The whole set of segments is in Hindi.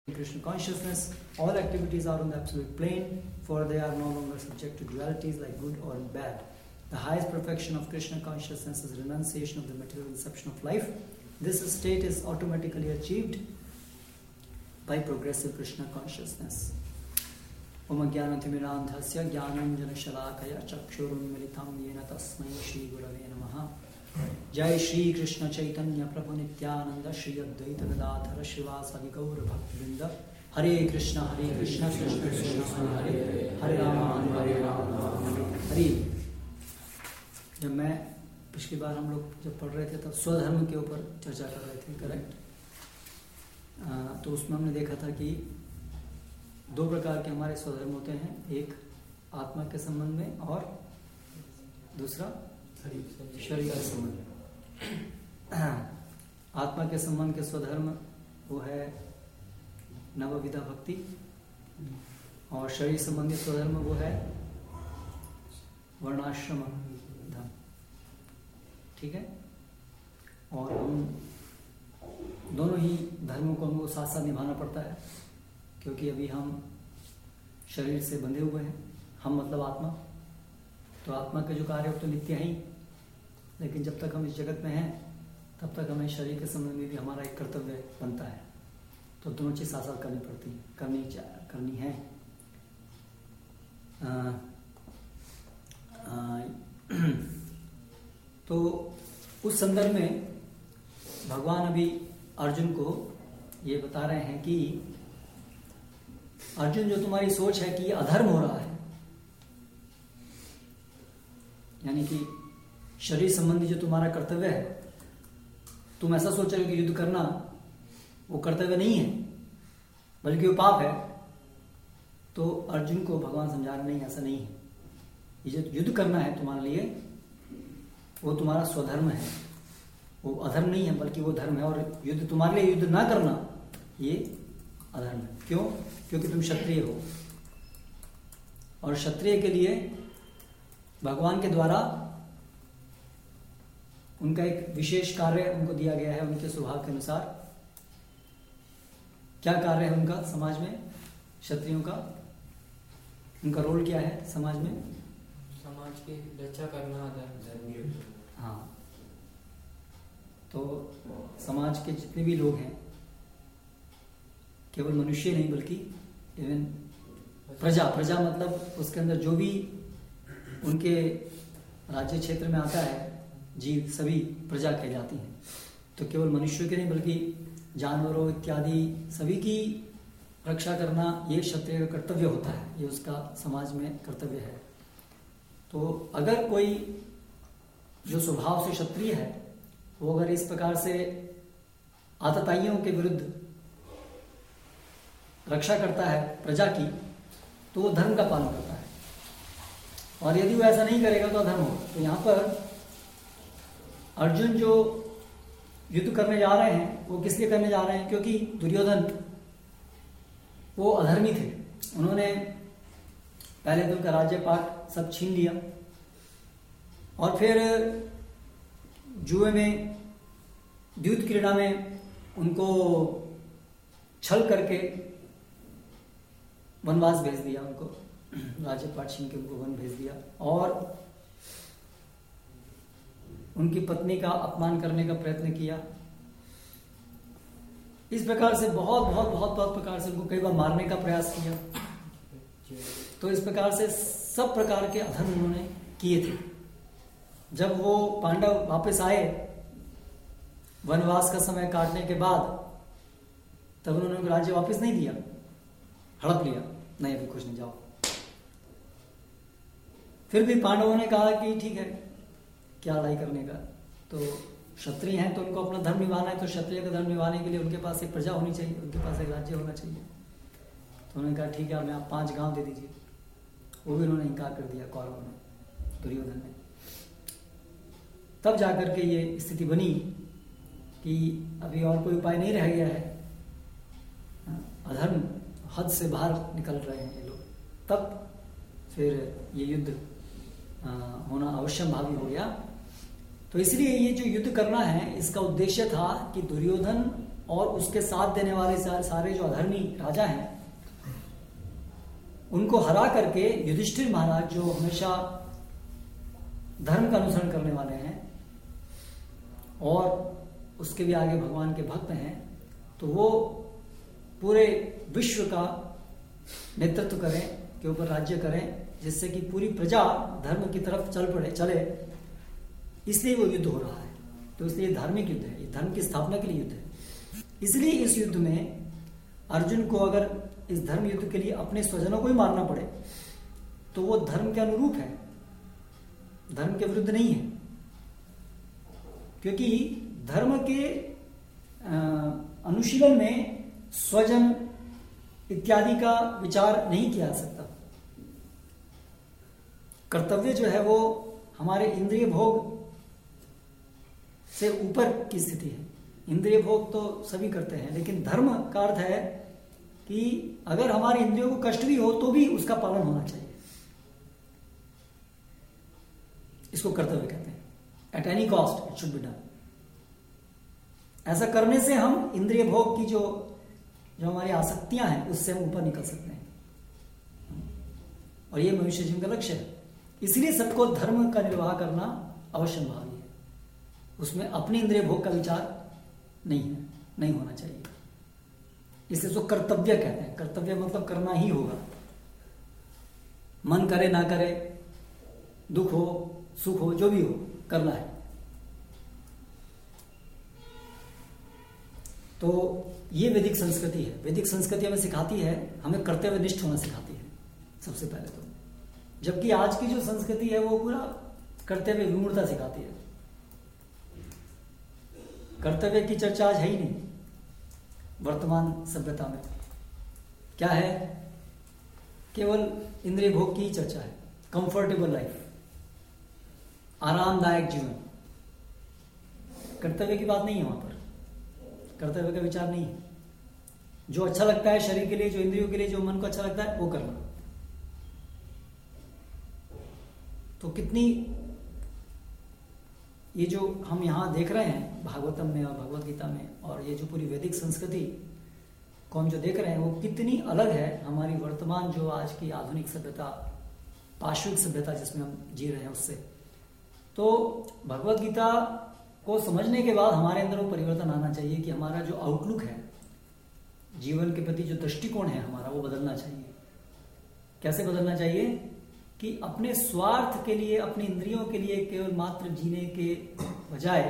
Krishna consciousness, all activities are on the absolute plane, for they are no longer subject to dualities like good or bad. The highest perfection of Krishna consciousness is renunciation of the material inception of life. This state is automatically achieved by progressive Krishna consciousness. Om Jnanatimirandhasya Jnananjana Shalakaya Chakshurunmilitam Yena Tasmai Shri Gurave Namaha. Jai Shri Krishna Chaitanya Prabhu Nityananda Shri Advaita Gadadhara Shivasadi Gaura Bhaktivinoda. Hare Krishna Krishna Krishna Hare Hare Hare Rama Hare. जब मैं पिछली बार हम लोग जब पढ़ रहे थे तब स्वधर्म के ऊपर चर्चा कर रहे थे, करेक्ट। तो उसमें हमने देखा था कि दो प्रकार के हमारे स्वधर्म होते हैं, एक आत्मा के संबंध में और दूसरा शरीर के संबंध में। आत्मा के संबंध के स्वधर्म वो है नवविधा भक्ति, और शरीर संबंधी स्वधर्म वो है वर्णाश्रम धर्म, ठीक है। और हम दोनों ही धर्मों को हमको साथ साथ निभाना पड़ता है, क्योंकि अभी हम शरीर से बंधे हुए हैं। हम मतलब आत्मा, तो आत्मा के जो कार्य हो तो नित्य हैं ही, लेकिन जब तक हम इस जगत में हैं तब तक हमें शरीर के संबंध में भी हमारा एक कर्तव्य बनता है। तो दोनों चीज साथ साथ करनी पड़ती है, करनी है। तो उस संदर्भ में भगवान अभी अर्जुन को ये बता रहे हैं कि अर्जुन, जो तुम्हारी सोच है कि ये अधर्म हो रहा है, यानी कि शरीर संबंधी जो तुम्हारा कर्तव्य है, तुम ऐसा सोच रहे हो कि युद्ध करना वो कर्तव्य नहीं है बल्कि वो पाप है। तो अर्जुन को भगवान समझा रहे नहीं, ऐसा नहीं है। ये जो युद्ध करना है तुम्हारे लिए वो तुम्हारा स्वधर्म है, वो अधर्म नहीं है बल्कि वो धर्म है। और युद्ध तुम्हारे लिए युद्ध ना करना ये अधर्म है। क्यों? क्योंकि तुम क्षत्रिय हो, और क्षत्रिय के लिए भगवान के द्वारा उनका एक विशेष कार्य उनको दिया गया है। उनके स्वभाव के अनुसार क्या कार्य है उनका समाज में, क्षत्रियों का उनका रोल क्या है समाज में? समाज की रक्षा करना धर्म। हाँ, तो समाज के जितने भी लोग हैं, केवल मनुष्य नहीं बल्कि इवन प्रजा मतलब उसके अंदर जो भी उनके राज्य क्षेत्र में आता है जीव, सभी प्रजा कहलाती हैं। तो केवल मनुष्यों के नहीं बल्कि जानवरों इत्यादि सभी की रक्षा करना ये क्षत्रिय का कर्तव्य होता है, ये उसका समाज में कर्तव्य है। तो अगर कोई जो स्वभाव से क्षत्रिय है वो अगर इस प्रकार से आतताइयों के विरुद्ध रक्षा करता है प्रजा की, तो वो धर्म का पालन करता है। और यदि वो ऐसा नहीं करेगा तो अधर्म होगा। तो यहाँ पर अर्जुन जो युद्ध करने जा रहे हैं वो किस लिए करने जा रहे हैं? क्योंकि दुर्योधन वो अधर्मी थे। उन्होंने पहले तो उनका राज्य पाट सब छीन लिया, और फिर जुए में, द्यूत क्रीड़ा में उनको छल करके वनवास भेज दिया, उनको राज्य पाट छीन के उनको वन भेज दिया, और उनकी पत्नी का अपमान करने का प्रयत्न किया। इस प्रकार से बहुत प्रकार से उनको कई बार मारने का प्रयास किया। तो इस प्रकार से सब प्रकार के अधर्म उन्होंने किए थे। जब वो पांडव वापस आए वनवास का समय काटने के बाद, तब उन्होंने राज्य वापस नहीं दिया, हड़प लिया, नहीं अभी कुछ नहीं, जाओ। फिर भी पांडवों ने कहा कि ठीक है, क्या लड़ाई करने का, तो क्षत्रिय हैं तो उनको अपना धर्म निभाना है। तो क्षत्रिय का धर्म निभाने के लिए उनके पास एक प्रजा होनी चाहिए, उनके पास एक राज्य होना चाहिए। तो उन्होंने कहा ठीक है, हमें आप 5 गांव दे दीजिए। वो भी उन्होंने इनकार कर दिया कौरवों ने, दुर्योधन ने। तब जाकर के ये स्थिति बनी कि अभी और कोई उपाय नहीं रह गया है, अधर्म हद से बाहर निकल रहे हैं ये लोग। तब फिर ये युद्ध होना अवश्यम भावी हो गया। तो इसलिए ये जो युद्ध करना है इसका उद्देश्य था कि दुर्योधन और उसके साथ देने वाले सारे जो अधर्मी राजा हैं उनको हरा करके युधिष्ठिर महाराज, जो हमेशा धर्म का अनुसरण करने वाले हैं और उसके भी आगे भगवान के भक्त हैं, तो वो पूरे विश्व का नेतृत्व करें, के ऊपर राज्य करें, जिससे कि पूरी प्रजा धर्म की तरफ चले। इसलिए वो युद्ध हो रहा है। तो इसलिए धार्मिक युद्ध है, ये धर्म की स्थापना के लिए युद्ध है। इसलिए इस युद्ध में अर्जुन को अगर इस धर्म युद्ध के लिए अपने स्वजनों को ही मारना पड़े तो वो धर्म के अनुरूप है, धर्म के विरुद्ध नहीं है। क्योंकि धर्म के अनुशीलन में स्वजन इत्यादि का विचार नहीं किया जा सकता। कर्तव्य जो है वो हमारे इंद्रिय भोग से ऊपर की स्थिति है। इंद्रिय भोग तो सभी करते हैं, लेकिन धर्म का अर्थ है कि अगर हमारे इंद्रियों को कष्ट भी हो तो भी उसका पालन होना चाहिए। इसको कर्तव्य कहते हैं। At any cost it should be done. ऐसा करने से हम इंद्रिय भोग की जो हमारी आसक्तियां हैं उससे हम ऊपर निकल सकते हैं, और ये मनुष्य जीवन का लक्ष्य है। इसलिए सबको धर्म का निर्वाह करना अवश्य भावी है। उसमें अपने इंद्रिय भोग का विचार नहीं होना चाहिए। इसलिए जो कर्तव्य कहते हैं, कर्तव्य मतलब करना ही होगा, मन करे ना करे, दुख हो सुख हो, जो भी हो करना है। तो ये वैदिक संस्कृति है। वैदिक संस्कृति हमें सिखाती है, हमें कर्तव्यनिष्ठ होना सिखाती है सबसे पहले तो। जबकि आज की जो संस्कृति है वो पूरा कर्तव्य विमूढ़ता सिखाती है। कर्तव्य की चर्चा आज है ही नहीं वर्तमान सभ्यता में। क्या है? केवल इंद्रिय भोग की ही चर्चा है। कंफर्टेबल लाइफ, आरामदायक जीवन। कर्तव्य की बात नहीं है वहां पर, कर्तव्य का विचार नहीं है। जो अच्छा लगता है शरीर के लिए, जो इंद्रियों के लिए, जो मन को अच्छा लगता है वो करना। तो कितनी ये जो हम यहां देख रहे हैं भागवतम में और भगवत गीता में, और ये जो पूरी वैदिक संस्कृति को हम जो देख रहे हैं वो कितनी अलग है हमारी वर्तमान जो आज की आधुनिक सभ्यता, पाश्विक सभ्यता जिसमें हम जी रहे हैं उससे। तो भगवत गीता को समझने के बाद हमारे अंदर वो परिवर्तन आना चाहिए कि हमारा जो आउटलुक है, जीवन के प्रति जो दृष्टिकोण है हमारा, वो बदलना चाहिए। कैसे बदलना चाहिए? कि अपने स्वार्थ के लिए, अपनी इंद्रियों के लिए केवल मात्र जीने के बजाय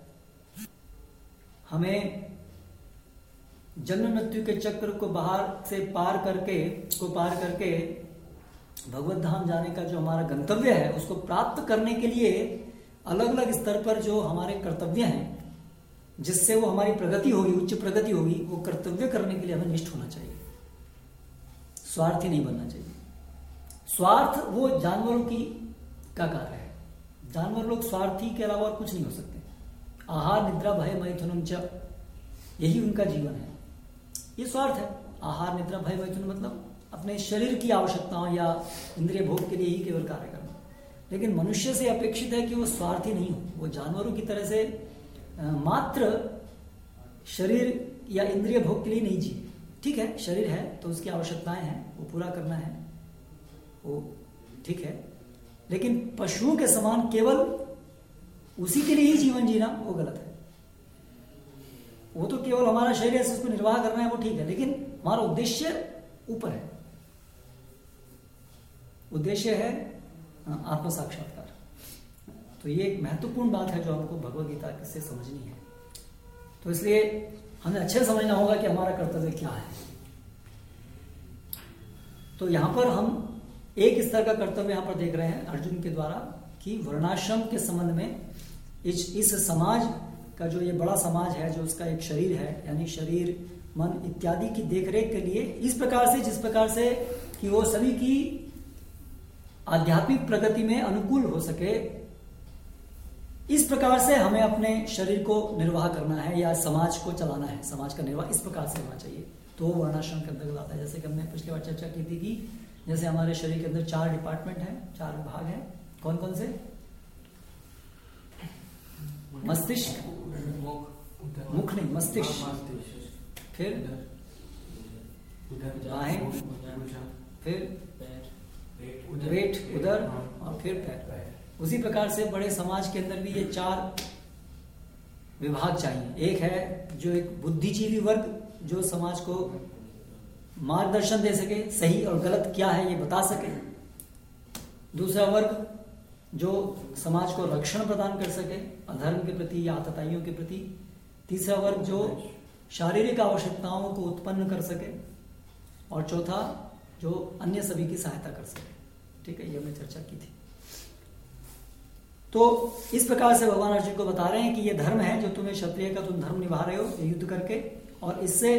हमें जन्म मृत्यु के चक्र को पार करके भगवत धाम जाने का जो हमारा गंतव्य है उसको प्राप्त करने के लिए अलग अलग स्तर पर जो हमारे कर्तव्य हैं, जिससे वो हमारी प्रगति होगी, उच्च प्रगति होगी, वो कर्तव्य करने के लिए हमें निष्ठ होना चाहिए। स्वार्थी नहीं बनना चाहिए। स्वार्थ वो जानवरों का कार्य है। जानवर लोग स्वार्थी के अलावा और कुछ नहीं हो सकते। आहार निद्रा भय मैथुनम च, यही उनका जीवन है। ये स्वार्थ है। आहार निद्रा भय मैथुन मतलब अपने शरीर की आवश्यकताओं या इंद्रिय भोग के लिए ही केवल कार्य करना। लेकिन मनुष्य से अपेक्षित है कि वो स्वार्थी नहीं हो। वो जानवरों की तरह से मात्र शरीर या इंद्रिय भोग के लिए नहीं जिए। ठीक है, शरीर है तो उसकी आवश्यकताएं हैं, वो पूरा करना है, वो ठीक है। लेकिन पशुओं के समान केवल उसी के लिए ही जीवन जीना वो गलत है। वो तो केवल हमारा शरीर है, उसको निर्वाह करना है, वो ठीक है। लेकिन हमारा उद्देश्य ऊपर है। उद्देश्य है आत्म साक्षात्कार। तो ये एक महत्वपूर्ण बात है जो हमको भगवत गीता से समझनी है। तो इसलिए हमें अच्छे से समझना होगा कि हमारा कर्तव्य क्या है। तो यहां पर हम एक स्तर का कर्तव्य यहां पर देख रहे हैं अर्जुन के द्वारा कि वर्णाश्रम के संबंध में इस समाज का जो ये बड़ा समाज है, जो उसका एक शरीर है, यानी शरीर मन इत्यादि की देखरेख के लिए इस प्रकार से, जिस प्रकार से कि वो सभी की आध्यात्मिक प्रगति में अनुकूल हो सके, इस प्रकार से हमें अपने शरीर को निर्वाह करना है या समाज को चलाना है। समाज का निर्वाह इस प्रकार से होना चाहिए। तो वो वर्णाश्रम के अंतर्गत आता है। जैसे कि हमने पिछली बार चर्चा की थी कि जैसे हमारे शरीर के अंदर 4 डिपार्टमेंट हैं, 4 विभाग हैं। कौन कौन से? मस्तिष्क, मुख नहीं, मस्तिष्क, फिर बाहें, फिर पेट, उदर और फिर पैर। उसी प्रकार से बड़े समाज के अंदर भी ये 4 विभाग चाहिए। एक है जो एक बुद्धिजीवी वर्ग, जो समाज को मार्गदर्शन दे सके, सही और गलत क्या है ये बता सके। दूसरा वर्ग जो समाज को रक्षण प्रदान कर सके अधर्म के प्रति या आतताइयों के प्रति। तीसरा वर्ग जो शारीरिक आवश्यकताओं को उत्पन्न कर सके। और चौथा जो अन्य सभी की सहायता कर सके। ठीक है, ये हमने चर्चा की थी। तो इस प्रकार से भगवान अर्जुन को बता रहे हैं कि ये धर्म है जो तुम्हें क्षत्रिय का तुम धर्म निभा रहे हो युद्ध करके, और इससे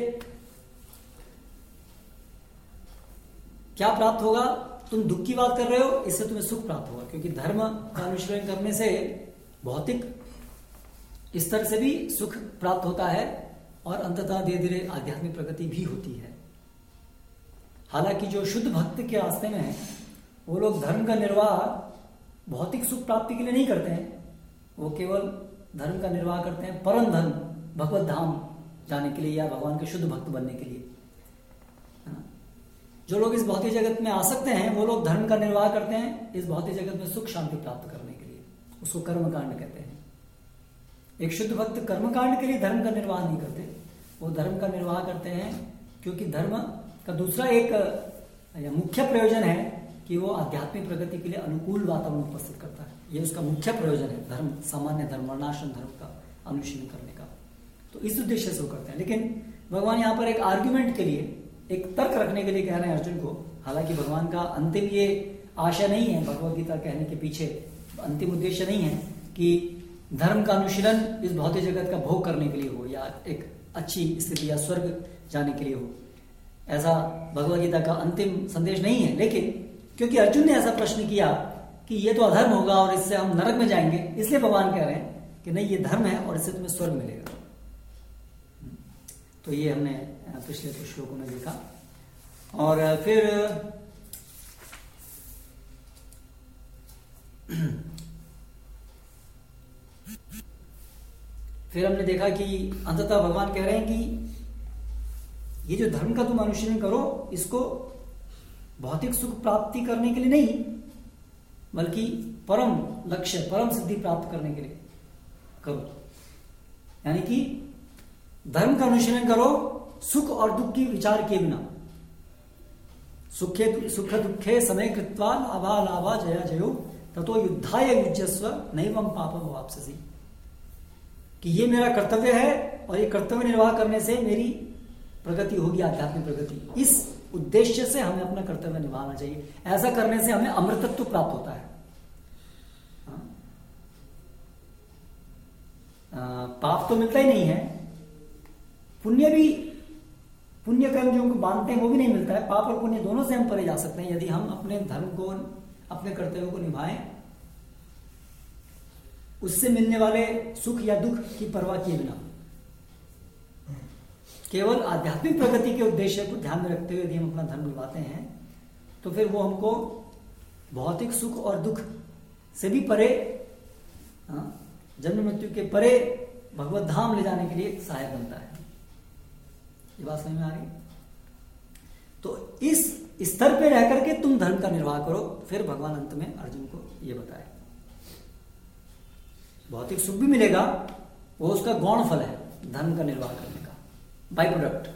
क्या प्राप्त होगा? तुम दुख की बात कर रहे हो, इससे तुम्हें सुख प्राप्त होगा, क्योंकि धर्म का अनुशीलन करने से भौतिक स्तर से भी सुख प्राप्त होता है और अंततः धीरे धीरे आध्यात्मिक प्रगति भी होती है। हालांकि जो शुद्ध भक्त के रास्ते में है वो लोग धर्म का निर्वाह भौतिक सुख प्राप्ति के लिए नहीं करते हैं, वो केवल धर्म का निर्वाह करते हैं परम धर्म भगवत धाम जाने के लिए या भगवान के शुद्ध भक्त बनने के लिए। जो लोग इस भौतिक जगत में आ सकते हैं वो लोग धर्म का निर्वाह करते हैं इस भौतिक जगत में सुख शांति प्राप्त करने के लिए, उसको कर्मकांड कहते हैं। एक शुद्ध भक्त कर्मकांड के लिए धर्म का निर्वाह नहीं करते, वो धर्म का निर्वाह करते हैं क्योंकि धर्म का दूसरा एक मुख्य प्रयोजन है कि वो आध्यात्मिक प्रगति के लिए अनुकूल वातावरण उपस्थित करता है। ये उसका मुख्य प्रयोजन है, धर्म, सामान्य धर्म, वर्णाश्रम धर्म का अनुशीलन करने का। तो इस उद्देश्य से वो करते हैं। लेकिन भगवान यहाँ पर एक आर्ग्यूमेंट के लिए, एक तर्क रखने के लिए कह रहे हैं अर्जुन को। हालांकि भगवान का अंतिम ये आशा नहीं है, भगवद गीता कहने के पीछे अंतिम उद्देश्य नहीं है कि धर्म का अनुशीलन इस भौतिक जगत का भोग करने के लिए हो या एक अच्छी स्थिति या स्वर्ग जाने के लिए हो, ऐसा भगवद गीता का अंतिम संदेश नहीं है। लेकिन क्योंकि अर्जुन ने ऐसा प्रश्न किया कि ये तो अधर्म होगा और इससे हम नरक में जाएंगे, इसलिए भगवान कह रहे हैं कि नहीं, ये धर्म है और इससे तुम्हें स्वर्ग मिलेगा। तो ये हमने पिछले कुछ श्लोकों में देखा। और फिर हमने देखा कि अंततः भगवान कह रहे हैं कि ये जो धर्म का तुम अनुशीलन करो, इसको भौतिक सुख प्राप्ति करने के लिए नहीं, बल्कि परम लक्ष्य, परम सिद्धि प्राप्त करने के लिए करो। यानी कि धर्म का अनुशीलन करो सुख और दुख की विचार किए बिना। सुख दुखे समय कृत्वा लाभा लाभा जया जयो ततो युद्धाय युज्यस्व नैवं पापम वाप्स्यसि। कि ये मेरा कर्तव्य है और ये कर्तव्य निर्वाह करने से मेरी प्रगति होगी, आध्यात्मिक प्रगति। इस उद्देश्य से हमें अपना कर्तव्य निभाना चाहिए। ऐसा करने से हमें अमृतत्व प्राप्त होता है। पाप तो मिलता ही नहीं है, पुण्य भी, पुण्य कर्म जो हमको बांधते हैं वो भी नहीं मिलता है। पाप और पुण्य दोनों से हम परे जा सकते हैं यदि हम अपने धर्म को, अपने कर्तव्यों को निभाएं, उससे मिलने वाले सुख या दुख की परवाह किए बिना केवल आध्यात्मिक प्रगति के उद्देश्य को ध्यान में रखते हुए यदि हम अपना धर्म निभाते हैं तो फिर वो हमको भौतिक सुख और दुख से भी परे, जन्म मृत्यु के परे भगवत धाम ले जाने के लिए सहायक बनता है। ये बात समझ में आ रही? तो इस स्तर पे रह करके तुम धर्म का निर्वाह करो। फिर भगवान अंत में अर्जुन को ये बताए भौतिक सुख भी मिलेगा, वो उसका गौण फल है धर्म का निर्वाह करने का, बाय प्रोडक्ट।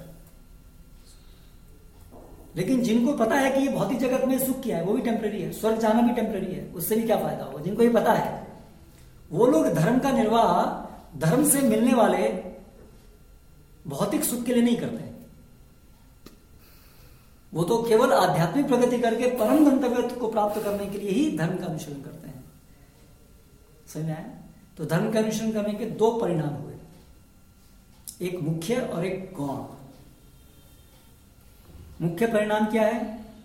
लेकिन जिनको पता है कि ये भौतिक जगत में सुख क्या है, वो भी टेम्परेरी है, स्वर्ग जाना भी टेम्परेरी है, उससे भी क्या फायदा होगा, जिनको ये पता है वो लोग धर्म का निर्वाह धर्म से मिलने वाले भौतिक सुख के लिए नहीं करते हैं। वो तो केवल आध्यात्मिक प्रगति करके परम गंतव्य को प्राप्त करने के लिए ही धर्म का अनुसरण करते हैं। समझ में आया? तो धर्म का अनुसरण करने के दो परिणाम हुए, एक मुख्य और एक गौण। मुख्य परिणाम क्या है?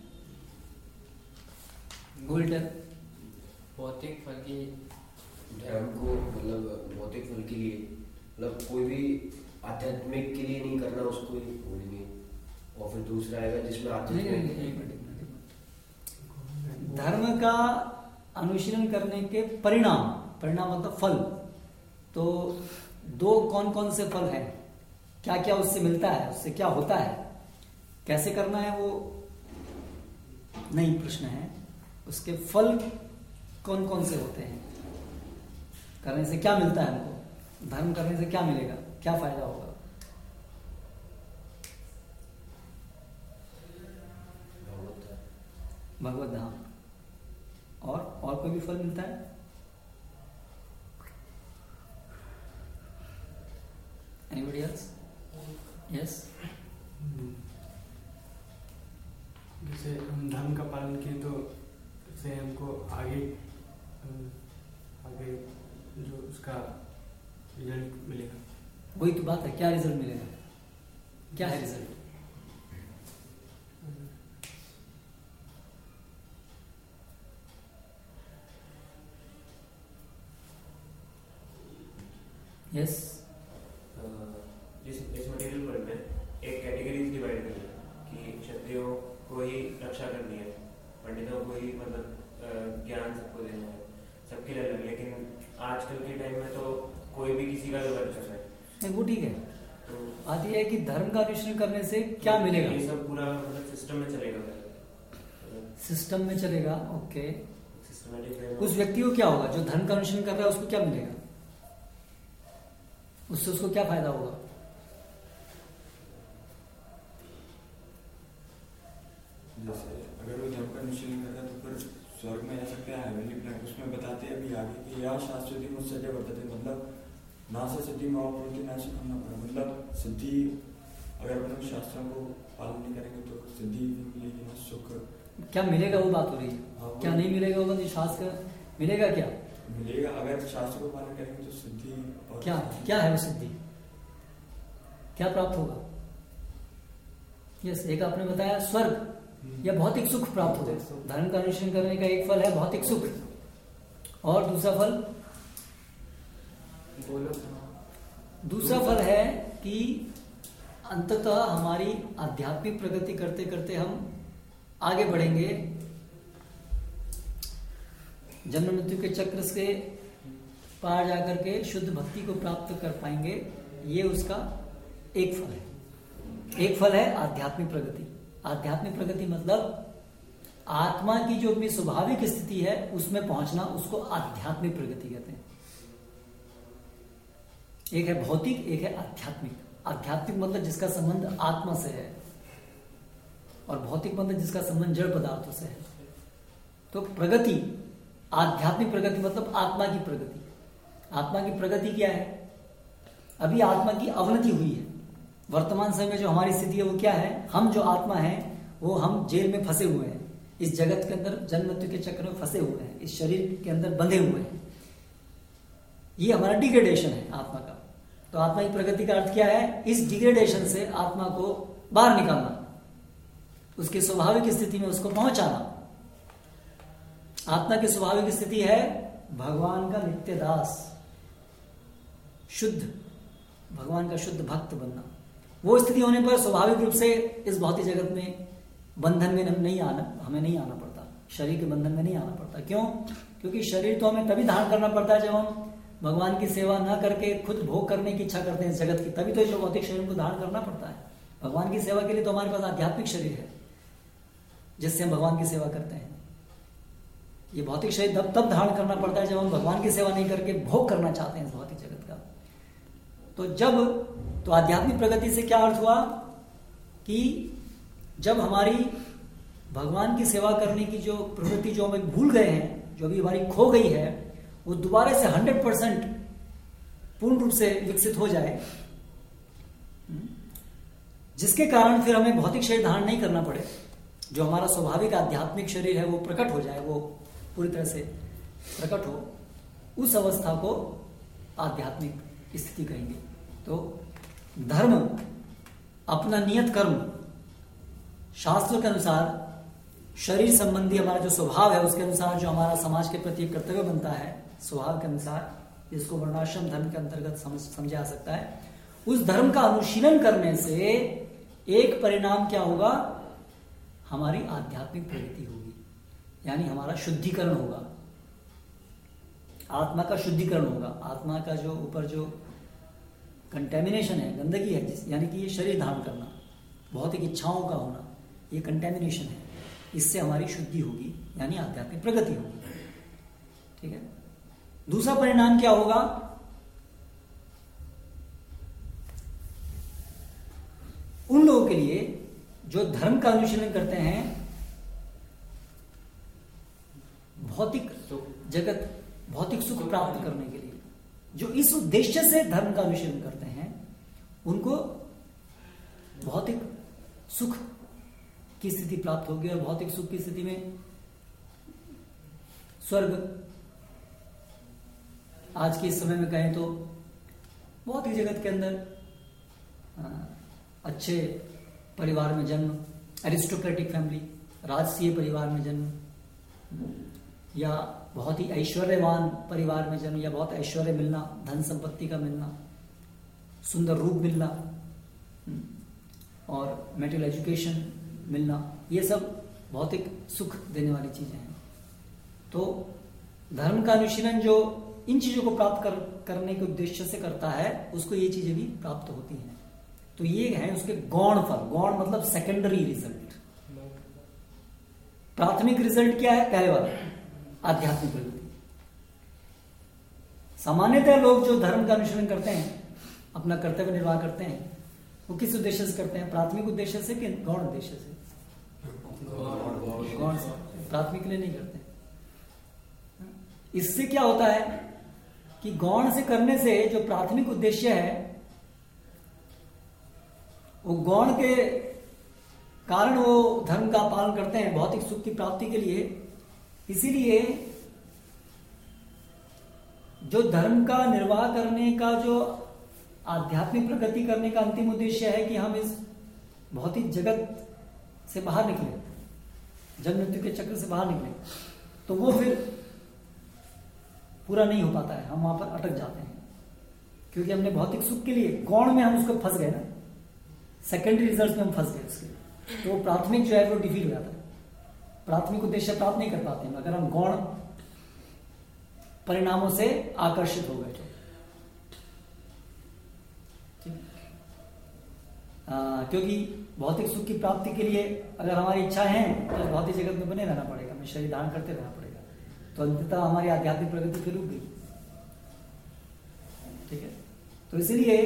गोल्डन भौतिक फल की, धर्म को मतलब भौतिक फल के लिए, मतलब कोई भी आध्यात्मिक के लिए नहीं करना, उसको ही बोलेंगे। और फिर दूसरा आएगा जिसमें आध्यात्मिक, धर्म का अनुशीलन करने के परिणाम, परिणाम मतलब फल। तो दो कौन कौन से फल हैं, क्या क्या उससे मिलता है, उससे क्या होता है, कैसे करना है वो नहीं प्रश्न है, उसके फल कौन कौन से होते हैं, करने से क्या मिलता है हमको, धर्म करने से क्या मिलेगा, क्या फायदा होगा। भगवत धाम और कोई भी फल मिलता है? Anybody else? Yes? जैसे हम धर्म का पालन किए तो इससे हमको आगे जो उसका रिजल्ट मिलेगा। वही तो बात है, क्या रिजल्ट मिलेगा, क्या है रिजल्ट? यस, इस मटेरियल वर्ल्ड में एक कैटेगरी डिवाइड कर है कि क्षत्रियों को ही रक्षा करनी है, पंडितों को ही मतलब ज्ञान सबको देना है, सबके लिए अलग। लेकिन आजकल के टाइम में तो कोई भी किसी का विरोध कर रहा है। नहीं वो ठीक है, तो बात यह है कि धर्म का अनुसरण करने से क्या मिलेगा। ये सब पूरा मतलब सिस्टम में चलेगा, सिस्टम में चलेगा, ओके। सिस्टमेटिक। उस व्यक्ति को क्या होगा जो धर्म का अनुसरण कर रहा है, उसको क्या मिलेगा, उससे उसको क्या फायदा होगा? जैसे अगर वो धर्म का अनुसरण कर रहा है तो फिर स्वर्ग में रह सकते हैं, हेवनली प्लैनेट। उसमें बताते हैं अभी आगे कि या शास्त्री मुझसे वर्तते, मतलब नासा सिद्धि महाप्रति नाश करना पड़ा, मतलब सिद्धि अगर अपन शास्त्रों को पालन नहीं करेंगे तो सिद्धि मिलेगी ना, सुख क्या मिलेगा वो बात हो रही है। हाँ, क्या नहीं मिलेगा वो जो शास्त्र मिलेगा, क्या मिलेगा अगर शास्त्र को पालन करेंगे तो सिद्धि। और क्या क्या है वो सिद्धि, क्या प्राप्त होगा? यस, एक आपने बताया स्वर्ग या भौतिक सुख प्राप्त होगा। धर्म का अनुसरण करने का एक फल है भौतिक सुख, और दूसरा फल है कि अंततः हमारी आध्यात्मिक प्रगति करते करते हम आगे बढ़ेंगे, जन्म मृत्यु के चक्र से पार जाकर के शुद्ध भक्ति को प्राप्त कर पाएंगे। ये उसका एक फल है। एक फल है आध्यात्मिक प्रगति। आध्यात्मिक प्रगति मतलब आत्मा की जो अपनी स्वाभाविक स्थिति है उसमें पहुंचना, उसको आध्यात्मिक प्रगति कहते हैं। एक है भौतिक, एक है आध्यात्मिक। आध्यात्मिक मतलब जिसका संबंध आत्मा से है, और भौतिक मतलब जिसका संबंध जड़ पदार्थों से है। तो प्रगति, आध्यात्मिक प्रगति मतलब आत्मा की प्रगति। आत्मा की प्रगति क्या है? अभी आत्मा की अवनति हुई है। वर्तमान समय में जो हमारी स्थिति है वो क्या है? हम जो आत्मा है वो हम जेल में फंसे हुए हैं, इस जगत के अंदर जन्म मृत्यु के चक्र में फंसे हुए हैं, इस शरीर के अंदर बंधे हुए हैं। ये हमारा डिग्रेडेशन है आत्मा का। तो आत्मा की प्रगति का अर्थ क्या है? इस डिग्रेडेशन से आत्मा को बाहर निकालना, उसकी स्वाभाविक स्थिति में उसको पहुंचाना। आत्मा की स्वाभाविक स्थिति है भगवान का नित्य दास, शुद्ध, भगवान का शुद्ध भक्त बनना। वो स्थिति होने पर स्वाभाविक रूप से इस भौतिक जगत में बंधन में नहीं आना पड़ता, शरीर के बंधन में नहीं आना पड़ता। क्यों? क्योंकि शरीर तो हमें तभी धारण करना पड़ता है जब हम भगवान की सेवा ना करके खुद भोग करने की इच्छा करते हैं इस जगत की, तभी तो जो भौतिक शरीर को धारण करना पड़ता है। भगवान की सेवा के लिए तो हमारे पास आध्यात्मिक शरीर है जिससे हम भगवान की सेवा करते हैं। ये भौतिक शरीर तब धारण करना पड़ता है जब हम भगवान की सेवा नहीं करके भोग करना चाहते हैं इस भौतिक जगत का। तो आध्यात्मिक प्रगति से क्या अर्थ हुआ कि जब हमारी भगवान की सेवा करने की जो प्रवृत्ति जो हम भूल गए हैं, जो अभी हमारी खो गई है, वो दोबारा से 100% पूर्ण रूप से विकसित हो जाए, जिसके कारण फिर हमें भौतिक शरीर धारण नहीं करना पड़े, जो हमारा स्वाभाविक आध्यात्मिक शरीर है वो प्रकट हो जाए, वो पूरी तरह से प्रकट हो, उस अवस्था को आध्यात्मिक स्थिति कहेंगे। तो धर्म अपना नियत कर्म शास्त्रों के अनुसार, शरीर संबंधी हमारा जो स्वभाव है उसके अनुसार जो हमारा समाज के प्रति कर्तव्य बनता है स्वभाव के अनुसार, जिसको वर्णाश्रम धर्म के अंतर्गत समझा जा सकता है, उस धर्म का अनुशीलन करने से एक परिणाम क्या होगा? हमारी आध्यात्मिक प्रगति होगी, यानी हमारा शुद्धिकरण होगा, आत्मा का शुद्धिकरण होगा। आत्मा का जो ऊपर जो कंटेमिनेशन है, गंदगी है, यानी कि ये शरीर धारण करना, भौतिक इच्छाओं का होना, ये कंटेमिनेशन है। इससे हमारी शुद्धि होगी, यानी आध्यात्मिक प्रगति होगी। ठीक है। दूसरा परिणाम क्या होगा? उन लोगों के लिए जो धर्म का अनुशीलन करते हैं, भौतिक जगत, भौतिक सुख प्राप्त करने के लिए, जो इस उद्देश्य से धर्म का अनुशीलन करते हैं, उनको भौतिक सुख की स्थिति प्राप्त होगी। और भौतिक सुख की स्थिति में स्वर्ग, आज के इस समय में कहें तो भौतिक जगत के अंदर अच्छे परिवार में जन्म, एरिस्टोक्रेटिक फैमिली, राजसीय परिवार में जन्म, या बहुत ही ऐश्वर्यवान परिवार में जन्म, या बहुत ऐश्वर्य मिलना, धन संपत्ति का मिलना, सुंदर रूप मिलना, और मेटेरियल एजुकेशन मिलना, ये सब भौतिक सुख देने वाली चीजें हैं। तो धर्म का अनुशीलन जो इन चीजों को प्राप्त करने के उद्देश्य से करता है, उसको ये चीजें भी प्राप्त होती हैं। तो ये है उसके गौण फल। गौण मतलब सेकेंडरी रिजल्ट। प्राथमिक रिजल्ट क्या है? पहले वाला, आध्यात्मिक प्रगति। सामान्यतः लोग जो धर्म का अनुशीलन करते हैं, अपना कर्तव्य निर्वाह करते हैं, वो किस उद्देश्य से करते हैं? प्राथमिक उद्देश्य से कि गौण उद्देश्य से? गौण से। प्राथमिक के लिए नहीं करते। इससे क्या होता है कि गौण से करने से जो प्राथमिक उद्देश्य है, वो गौण के कारण वो धर्म का पालन करते हैं भौतिक सुख की प्राप्ति के लिए। इसीलिए जो धर्म का निर्वाह करने का, जो आध्यात्मिक प्रगति करने का अंतिम उद्देश्य है कि हम इस भौतिक जगत से बाहर निकले, जन्म मृत्यु के चक्र से बाहर निकले, तो वो फिर पूरा नहीं हो पाता है। हम वहां पर अटक जाते हैं, क्योंकि हमने भौतिक सुख के लिए गौण में हम उसको फंस गए ना, सेकेंडरी रिजल्ट में हम फंस गए उसके, तो वो प्राथमिक जो है वो डिफीट हो जाता है। प्राथमिक उद्देश्य प्राप्त नहीं कर पाते हैं अगर हम गौण परिणामों से आकर्षित हो गए तो। क्योंकि भौतिक सुख की प्राप्ति के लिए अगर हमारी इच्छा है तो भौतिक जगत में बने रहना पड़ेगा, हमें शरीर धारण करते रहना पड़ेगा, तो अंततः हमारी आध्यात्मिक प्रगति फिर रुक गई। ठीक है। तो इसलिए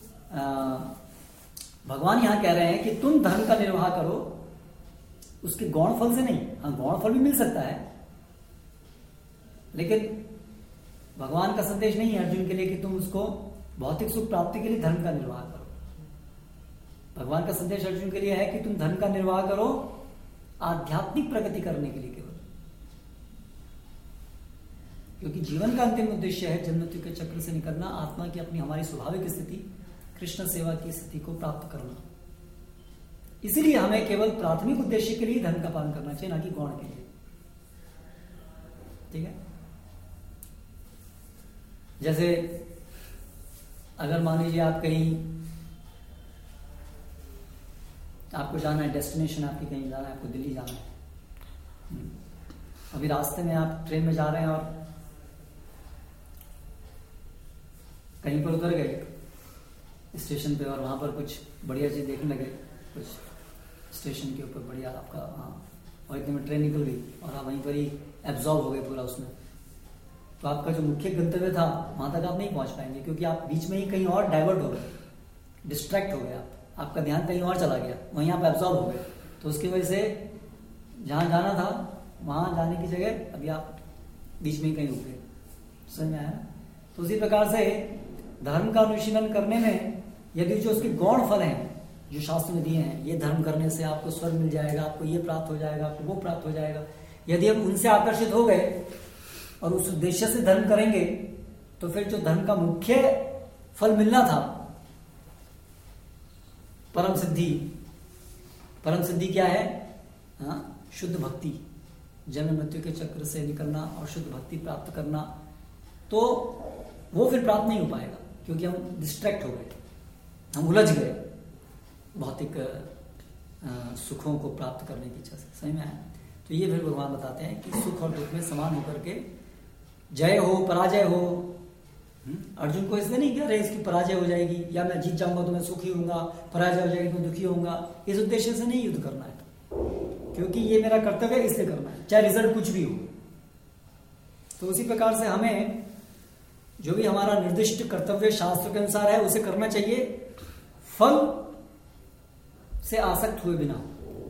भगवान यहां कह रहे हैं कि तुम धर्म का निर्वाह करो, उसके गौण फल से नहीं। हाँ, गौण फल भी मिल सकता है, लेकिन भगवान का संदेश नहीं है अर्जुन के लिए कि तुम उसको भौतिक सुख प्राप्ति के लिए धर्म का निर्वाह करो। भगवान का संदेश अर्जुन के लिए है कि तुम धर्म का निर्वाह करो आध्यात्मिक प्रगति करने के लिए केवल, क्योंकि जीवन का अंतिम उद्देश्य है जन्म मृत्यु के चक्र से निकलना, आत्मा की अपनी हमारी स्वाभाविक स्थिति कृष्ण सेवा की स्थिति को प्राप्त करना। इसीलिए हमें केवल प्राथमिक उद्देश्य के लिए धर्म का पालन करना चाहिए, ना कि गौण के लिए। ठीक है। जैसे अगर मान लीजिए आप कहीं, आपको जाना है, डेस्टिनेशन आपकी कहीं जाना है, आपको दिल्ली जाना है, अभी रास्ते में आप ट्रेन में जा रहे हैं और कहीं पर उतर गए स्टेशन पे, और वहां पर कुछ बढ़िया चीज देखने लगे, कुछ स्टेशन के ऊपर बढ़िया आपका, और इतने में ट्रेन निकल गई और आप वहीं पर ही एब्जॉर्ब हो गए पूरा उसमें, तो आपका जो मुख्य गंतव्य था वहां तक आप नहीं पहुंच पाएंगे, क्योंकि आप बीच में ही कहीं और डाइवर्ट हो गए, डिस्ट्रैक्ट हो गए, आपका ध्यान कहीं और चला गया, वहीं आप एब्जॉर्ब हो गए। तो उसकी वजह से जहां जाना था वहां जाने की जगह अभी आप बीच में ही कहीं रुक गए। समझ में आया? तो उसी प्रकार से धर्म का अनुशीलन करने में यदि जो उसके गौण फल हैं जो शास्त्र में दिए हैं, ये धर्म करने से आपको स्वर्ग मिल जाएगा, आपको ये प्राप्त हो जाएगा, आपको वो प्राप्त हो जाएगा, यदि हम उनसे आकर्षित हो गए और उस उद्देश्य से धर्म करेंगे, तो फिर जो धर्म का मुख्य फल मिलना था, परम सिद्धि, परम सिद्धि क्या है? हाँ, शुद्ध भक्ति, जन्म मृत्यु के चक्र से निकलना और शुद्ध भक्ति प्राप्त करना, तो वो फिर प्राप्त नहीं हो पाएगा, क्योंकि हम डिस्ट्रैक्ट हो गए, हम उलझ गए भौतिक सुखों को प्राप्त करने की इच्छा से। सही में है? तो ये फिर भगवान बताते हैं कि सुख और दुख में समान होकर के जय हो पराजय हो, अर्जुन को इसलिए नहीं कह रहे इसकी पराजय हो जाएगी, या मैं जीत जाऊंगा तो मैं सुखी होऊंगा, पराजय हो जाएगी तो दुखी होऊंगा। इस उद्देश्य से नहीं युद्ध करना है, क्योंकि ये मेरा कर्तव्य है, इसलिए करना है, चाहे रिजल्ट कुछ भी हो। तो उसी प्रकार से हमें जो भी हमारा निर्दिष्ट कर्तव्य शास्त्र के अनुसार है उसे करना चाहिए, फल से आसक्त हुए बिना।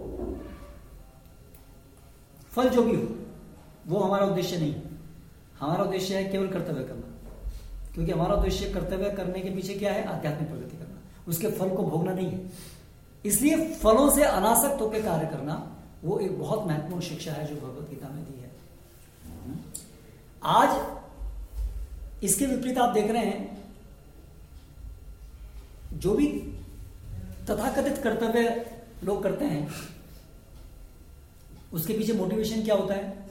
फल जो भी हो वो हमारा उद्देश्य नहीं, हमारा उद्देश्य है केवल कर्तव्य करना, क्योंकि हमारा उद्देश्य कर्तव्य करने के पीछे क्या है, आध्यात्मिक प्रगति करना, उसके फल को भोगना नहीं है। इसलिए फलों से अनासक्त होकर कार्य करना वो एक बहुत महत्वपूर्ण शिक्षा है जो भगवत गीता में दी है। आज इसके विपरीत आप देख रहे हैं, जो भी तथाकथित कर्तव्य लोग करते हैं उसके पीछे मोटिवेशन क्या होता है,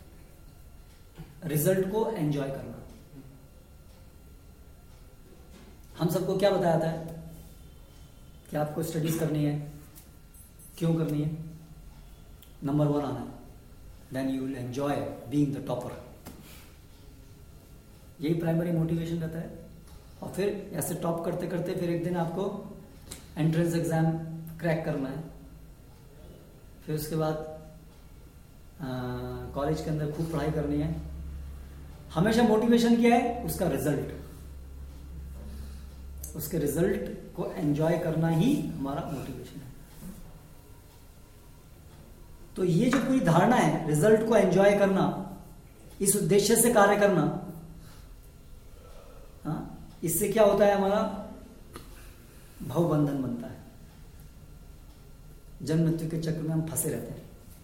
रिजल्ट को एंजॉय करना। हम सबको क्या बताया था कि आपको स्टडीज करनी है, क्यों करनी है, नंबर 1 आना है, then you will enjoy being the topper. यही प्राइमरी मोटिवेशन रहता है। और फिर ऐसे टॉप करते करते फिर एक दिन आपको एंट्रेंस एग्जाम क्रैक करना है, फिर उसके बाद कॉलेज के अंदर खूब पढ़ाई करनी है। हमेशा मोटिवेशन क्या है, उसका रिजल्ट, उसके रिजल्ट को एंजॉय करना ही हमारा मोटिवेशन है। तो ये जो पूरी धारणा है, रिजल्ट को एंजॉय करना, इस उद्देश्य से कार्य करना, इससे क्या होता है, हमारा भवबंधन बनता है, जन्म मृत्यु के चक्र में हम फंसे रहते हैं।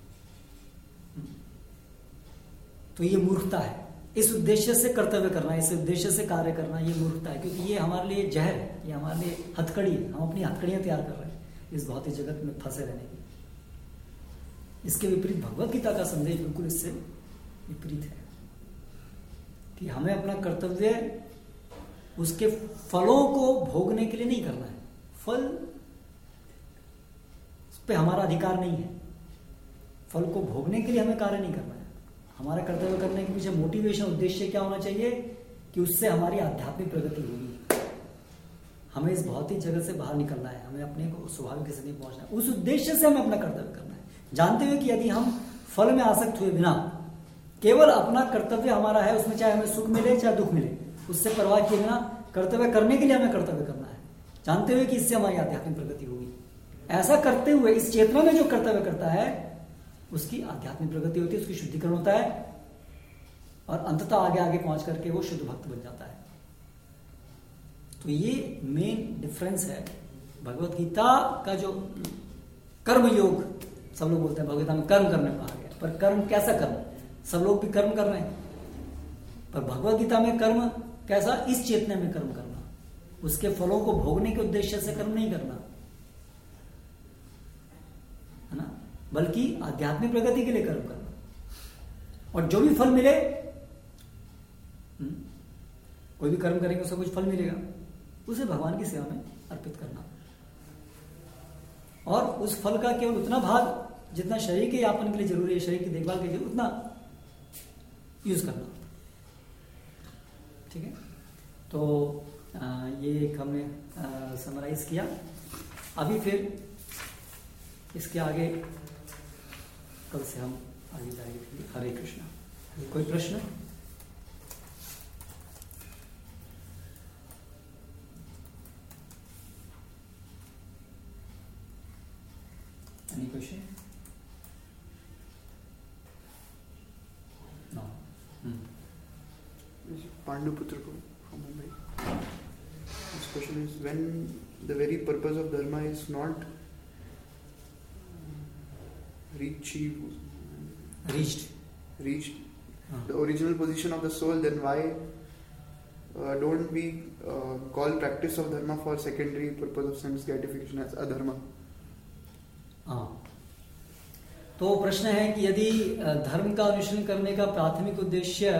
तो ये मूर्खता है। इस उद्देश्य से कर्तव्य करना, इस उद्देश्य से कार्य करना, ये मूर्खता है, क्योंकि ये हमारे लिए जहर है, ये हमारे लिए हथकड़ी है। हम अपनी हथकड़ियां तैयार कर रहे हैं इस भौतिक जगत में फंसे रहने की। इसके विपरीत भगवत गीता का संदेश बिल्कुल इससे विपरीत है कि हमें अपना कर्तव्य उसके फलों को भोगने के लिए नहीं करना है। फल उस पर हमारा अधिकार नहीं है, फल को भोगने के लिए हमें कार्य नहीं करना है। हमारा कर्तव्य करने के पीछे मोटिवेशन, उद्देश्य क्या होना चाहिए कि उससे हमारी आध्यात्मिक प्रगति होगी, हमें इस भौतिक जगत से बाहर निकलना है, हमें अपने को स्वाभाविक स्थिति में पहुंचना है। उस उद्देश्य से हमें अपना कर्तव्य करना है, जानते हुए कि यदि हम फल में आसक्त हुए बिना केवल अपना कर्तव्य हमारा है, उसमें चाहे हमें सुख मिले चाहे दुख मिले, उससे परवाह किए बिना कर्तव्य करने के लिए हमें कर्तव्य करना है, जानते हुए कि इससे हमारी आध्यात्मिक प्रगति होगी। ऐसा करते हुए इस चेतना में जो कर्तव्य करता है उसकी आध्यात्मिक प्रगति होती है, उसकी शुद्धिकरण होता है, और अंततः आगे आगे पहुंच करके वो शुद्ध भक्त बन जाता है। तो ये मेन डिफरेंस है भगवत गीता का। जो कर्म योग सब लोग बोलते हैं भगवत गीता में कर्म करने को आ गया, पर कर्म कैसा कर्म, सब लोग भी कर्म कर रहे हैं, पर भगवत गीता में कर्म कैसा, इस चेतना में कर्म करना, उसके फलों को भोगने के उद्देश्य से कर्म नहीं करना है ना, बल्कि आध्यात्मिक प्रगति के लिए कर्म करना। और जो भी फल मिले, कोई भी कर्म करेंगे उसका कुछ फल मिलेगा, उसे भगवान की सेवा में अर्पित करना, और उस फल का केवल उतना भाग जितना शरीर के यापन के लिए जरूरी है, शरीर की देखभाल के लिए उतना यूज करना। ठीक है, तो ये एक हमने समराइज किया। अभी फिर इसके आगे कल से हम आगे जाएंगे। हरे कृष्णा। कोई प्रश्न? Any question? No. Panduputra from Mumbai. This question is, when the very purpose of dharma is not reached, the original position of the soul, then why don't we call practice of dharma for secondary purpose of sense gratification as adharma? हाँ, तो प्रश्न है कि यदि धर्म का अनुसरण करने का प्राथमिक उद्देश्य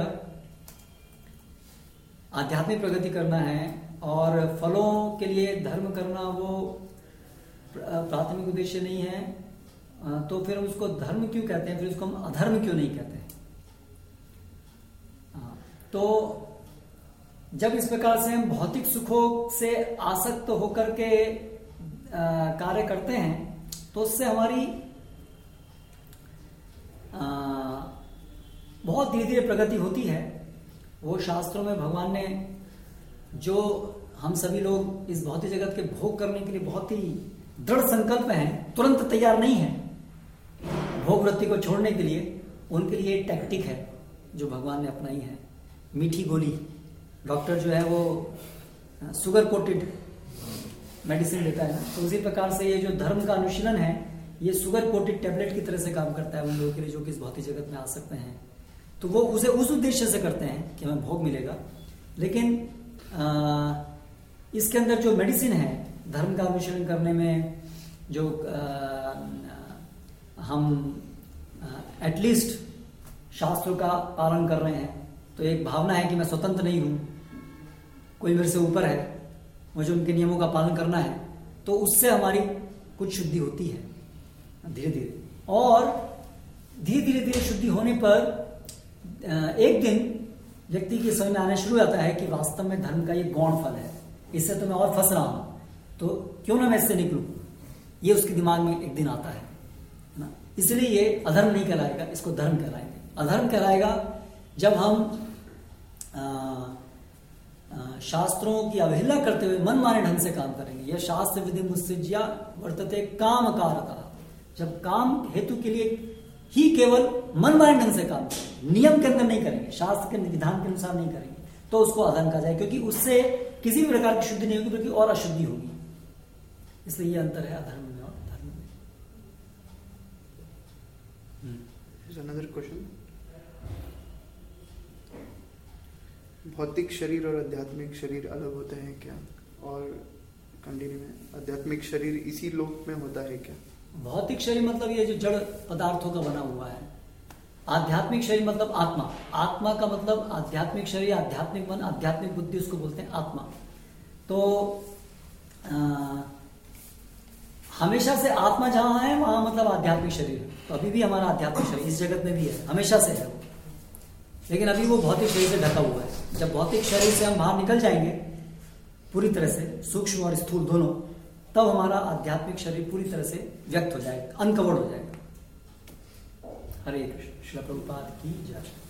आध्यात्मिक प्रगति करना है और फलों के लिए धर्म करना वो प्राथमिक उद्देश्य नहीं है, तो फिर उसको धर्म क्यों कहते हैं, फिर उसको हम अधर्म क्यों नहीं कहते हैं? तो जब इस प्रकार से हम भौतिक सुखों से आसक्त होकर के कार्य करते हैं तो उससे हमारी बहुत धीरे धीरे प्रगति होती है। वो शास्त्रों में भगवान ने जो हम सभी लोग इस भौतिक जगत के भोग करने के लिए बहुत ही दृढ़ संकल्प हैं, तुरंत तैयार नहीं है भोग वृत्ति को छोड़ने के लिए, उनके लिए एक टैक्टिक है जो भगवान ने अपनाई है, मीठी गोली। डॉक्टर जो है वो शुगर कोटेड मेडिसिन देता है ना, तो उसी प्रकार से ये जो धर्म का अनुशीलन है ये शुगर कोटेड टैबलेट की तरह से काम करता है उन लोगों के लिए जो कि इस भौतिक जगत में आ सकते हैं। तो वो उसे उस उद्देश्य से करते हैं कि हमें भोग मिलेगा, लेकिन इसके अंदर जो मेडिसिन है धर्म का अनुशीलन करने में, जो हम एटलीस्ट शास्त्रों का पालन कर रहे हैं, तो एक भावना है कि मैं स्वतंत्र नहीं हूं, कोई मेरे से ऊपर है, मुझे उनके नियमों का पालन करना है, तो उससे हमारी कुछ शुद्धि होती है धीरे धीरे। और धीरे धीरे शुद्धि होने पर एक दिन व्यक्ति की समझ में आना शुरू हो जाता है कि वास्तव में धर्म का ये गौण फल है, इससे तो मैं और फंस रहा हूं, तो क्यों ना मैं इससे निकलूं, ये उसके दिमाग में एक दिन आता है ना। इसलिए ये अधर्म नहीं कहलाएगा, इसको धर्म कहलाएंगे। अधर्म कहलाएगा जब हम शास्त्रों की अवहेलना करते हुए मनमाने ढंग से काम करेंगे। यह शास्त्र विधि मुत्सृज्या वर्तते काम कारता, जब काम हेतु के लिए ही केवल मनमाने ढंग से काम करेंगे, नियम के अंदर नहीं करेंगे, शास्त्र के विधान के अनुसार नहीं करेंगे, तो उसको अधर्म कहा जाए, क्योंकि उससे किसी भी प्रकार की शुद्धि नहीं होगी बल्कि और अशुद्धि होगी। इसलिए यह अंतर है अधर्म में और धर्म में। अनदर क्वेश्चन, भौतिक शरीर और आध्यात्मिक शरीर अलग होते हैं क्या? और कंटिन्यू में, आध्यात्मिक शरीर इसी लोक में होता है क्या? भौतिक शरीर मतलब ये जो जड़ पदार्थों का बना हुआ है, आध्यात्मिक शरीर मतलब आत्मा, आत्मा का मतलब आध्यात्मिक शरीर, आध्यात्मिक मन, आध्यात्मिक बुद्धि, उसको बोलते हैं आत्मा। तो हमेशा से आत्मा जहां है वहां मतलब आध्यात्मिक शरीर है, तो अभी भी हमारा आध्यात्मिक शरीर इस जगत में भी है, हमेशा से है वो, लेकिन अभी वो भौतिक शरीर से ढका हुआ है। जब भौतिक शरीर से हम बाहर निकल जाएंगे पूरी तरह से, सूक्ष्म और स्थूल दोनों, तब हमारा आध्यात्मिक शरीर पूरी तरह से व्यक्त हो जाएगा, अनकवर्ड हो जाएगा। हरे कृष्ण। श्रील प्रभुपाद की जय।